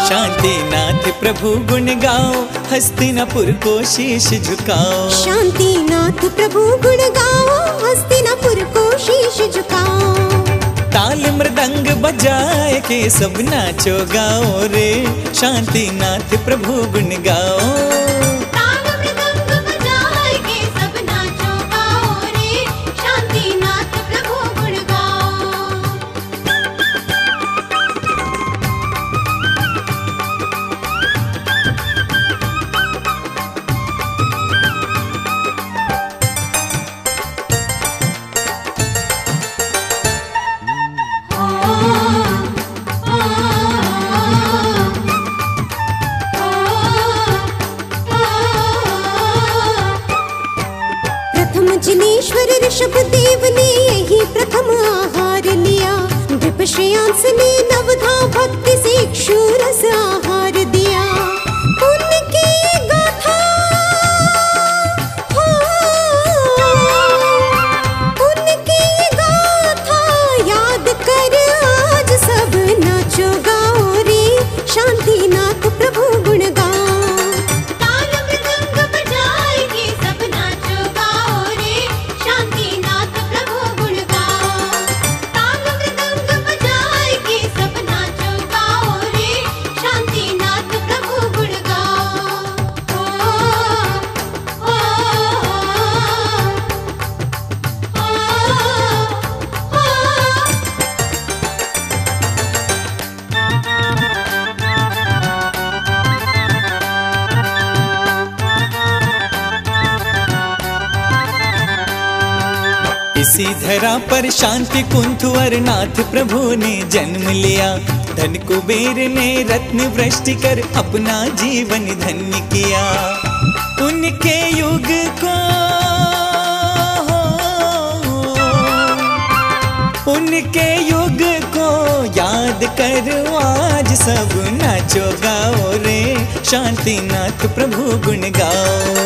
शांतिनाथ प्रभु गुण गाओ, हस्तिनापुर को शीश झुकाओ। शांतिनाथ प्रभु गुण गाओ, हस्तिनापुर को शीश झुकाओ। ताल मृदंग बजाए के सब नाचो गाओ रे, शांतिनाथ प्रभु गुण गाओ। ताल मृदंग बजाए के सब नाचो गाओ रे, शांतिनाथ प्रभु गुण गाओ। जिनेश्वर ऋषभ देव ने यही प्रथम आहार लिया, विपश्यंस ने नवधा भक्ति से क्षुरस आहार दिया। उनकी गाथा उनकी गाथा याद कर आज सब नाचो गाओ रे, शांतिनाथ प्रभु गुण गाओ। इसी धरा पर शांति कुंथुवर नाथ प्रभु ने जन्म लिया। धन कुबेर ने रत्न वृष्टि कर अपना जीवन धन्य किया। उनके युग को याद करो आज सब नाचो गाओ रे, शांतिनाथ प्रभु गुण गाओ।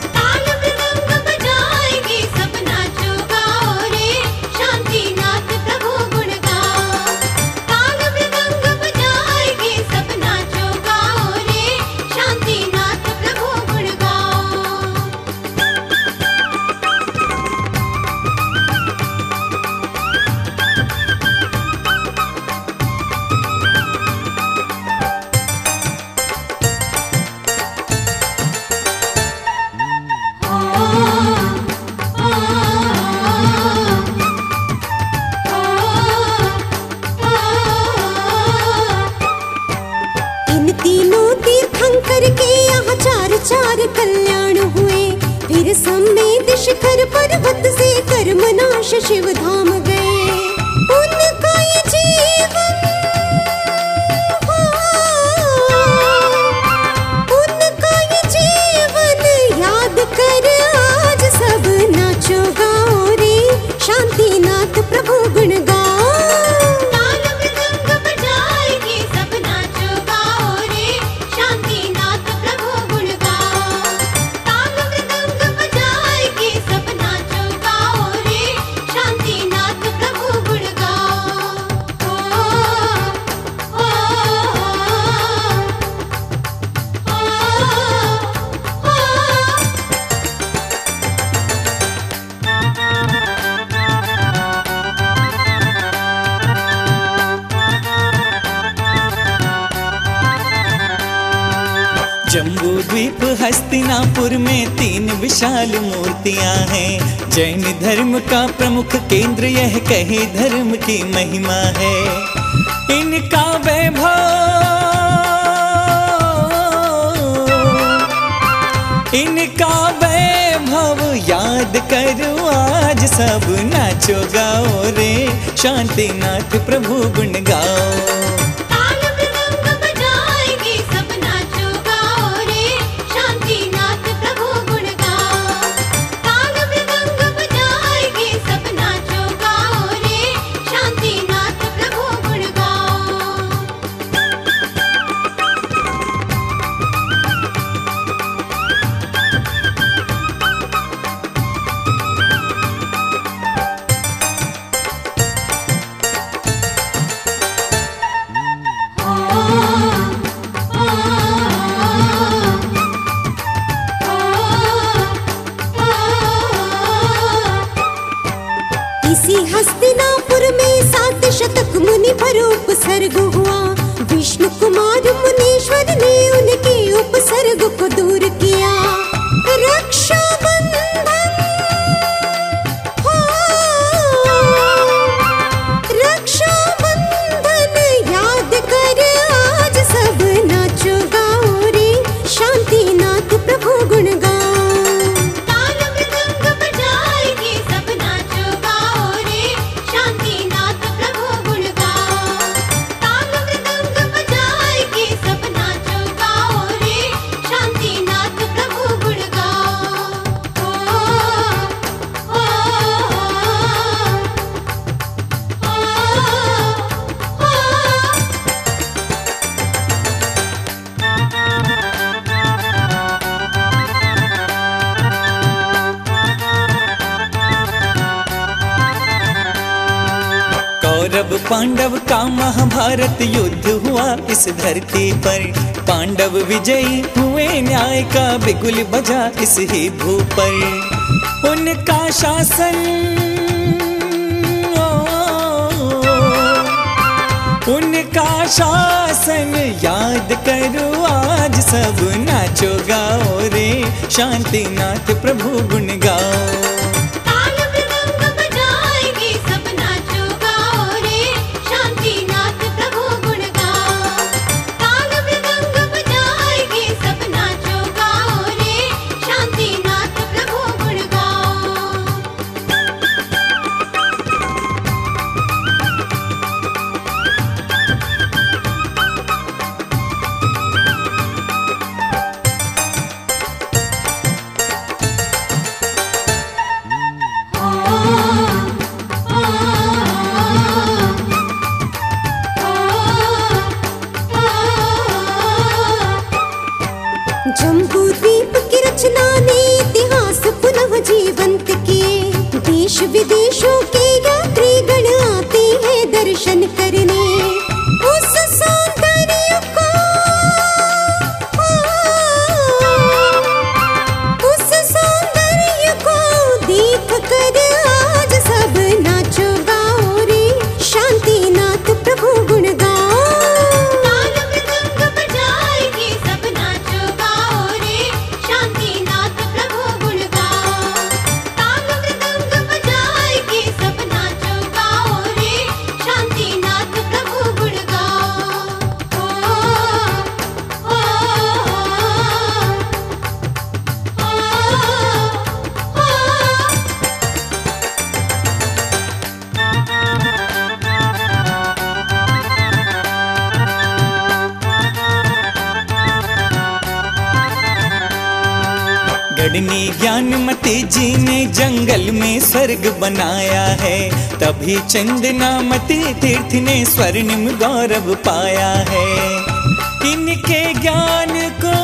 चार कल्याण हुए, फिर समेत शिखर पर्वत से कर्मनाश शिव धाम गए। उनका ये जीवन याद कर आज सब नाचो गाओ रे, शांतिनाथ प्रभु गुण गाओ। जम्बू द्वीप हस्तिनापुर में 3 विशाल मूर्तियां हैं। जैन धर्म का प्रमुख केंद्र यह कहे धर्म की महिमा है। इनका वैभव याद करो आज सब नाचो गाओ रे, शांतिनाथ प्रभु गुण गाओ। हस्तिनापुर में 7 शतक मुनि पर उपसर्ग हुआ। विष्णु कुमार मुनीश्वर ने उनके उपसर्ग को दूर किया। रक्षा बंधन हो, रक्षा बंधन याद कर आज सब नाचो गाओ रे, शांतिनाथ प्रभु गुण गाओ। ताल मृदंग बजाएंगे सब नाचो गाओ रे, शांतिनाथ प्रभु गुण गाओ। ताल मृदंग बजाएंगे सब नाचो गाओ रे, शांतिनाथ प्रभु गुण गाओ। ओ, कौरव पांडव का महाभारत युद्ध हुआ इस धरती पर। पांडव विजयी हुए, न्याय का बिगुल बजा इस ही भू पर। उनका शासन उनका शासन याद करो आज सब नाचो गाओ रे, शांतिनाथ प्रभु गुण गाओ। ताल मृदंग बजाएंगे सब नाचो गाओ रे, शांतिनाथ प्रभु गुण गाओ। ताल मृदंग बजाएंगे सब नाचो गाओ रे, शांतिनाथ प्रभु गुण गाओ। जम्बू द्वीप की रचना ने इतिहास पुनः जीवंत किए। देश विदेशों के यात्री गण आते हैं दर्शन करने। उस सौंदर्य को, उस सौंदर्य को देख कर आज सब नाचो गाओ रे, शांतिनाथ प्रभु गुण गाओ। ताल मृदंग बजाएंगे सब नाचो गाओ रे, शांतिनाथ प्रभु गुण गाओ। ताल मृदंग बजाएंगे सब नाचो गाओ रे, शांतिनाथ प्रभु गुण गाओ। ओ, गढ़नी ज्ञानमती जी ने जंगल में स्वर्ग बनाया है, तभी चंदनामती तीर्थ ने स्वर्णिम गौरव पाया है। इनके ज्ञान को,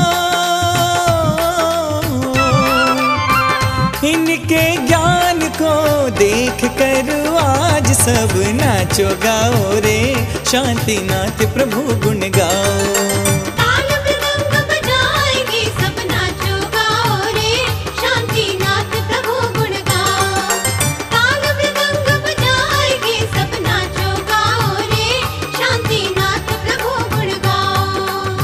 इनके ज्ञान को देख कर आज सब नाचो गाओ रे, शांतिनाथ प्रभु गुण गाओ। ताल मृदंग बजाएंगे सब नाचो गाओ रे, शांतिनाथ प्रभु गुण गाओ। ताल मृदंग बजाएंगे सब नाचो गाओ रे, शांतिनाथ प्रभु गुण गाओ।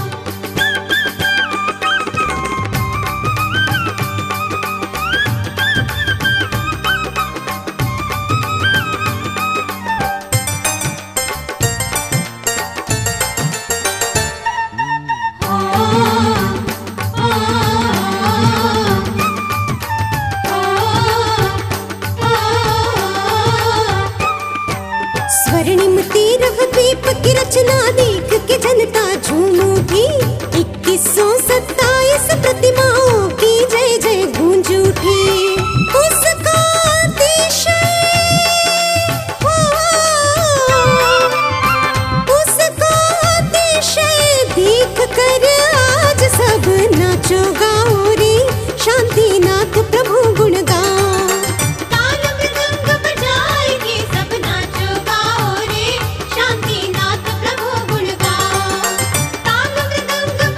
स्वर्णिम तीरह द्वीप की रचना देख के जनता झूम उठी। 2127 प्रतिमाओं की जय जय गूंज उठी। उसका अतिशय हो, उसका अतिशय देख कर आज सब नाचो गाओ रे, शांतिनाथ प्रभु गुण गाओ। ताल मृदंग बजाएंगे सब नाचो गाओ रे, शांतिनाथ प्रभु गुण गाओ। ताल मृदंग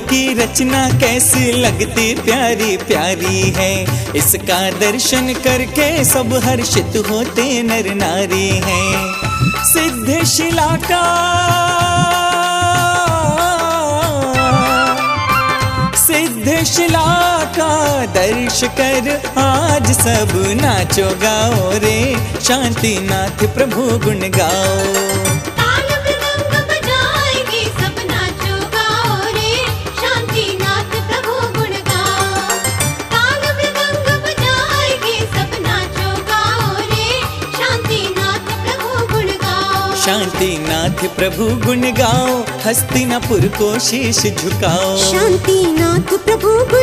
की रचना कैसी लगती प्यारी प्यारी है। इसका दर्शन करके सब हर्षित होते नर नारी हैं। सिद्धशिला का सिद्धशिला का दर्श कर आज सब नाचो गाओ रे, शांतिनाथ प्रभु गुण गाओ। ताल मृदंग बजाएंगे सब नाचो गाओ रे, शांतिनाथ प्रभु गुण गाओ। ताल मृदंग बजाएंगे सब नाचो गाओ रे, शांतिनाथ प्रभु गुण गाओ। शांतिनाथ प्रभु गुण गाओ, हस्तिनापुर को शीश झुकाओ। शांतिनाथ प्रभु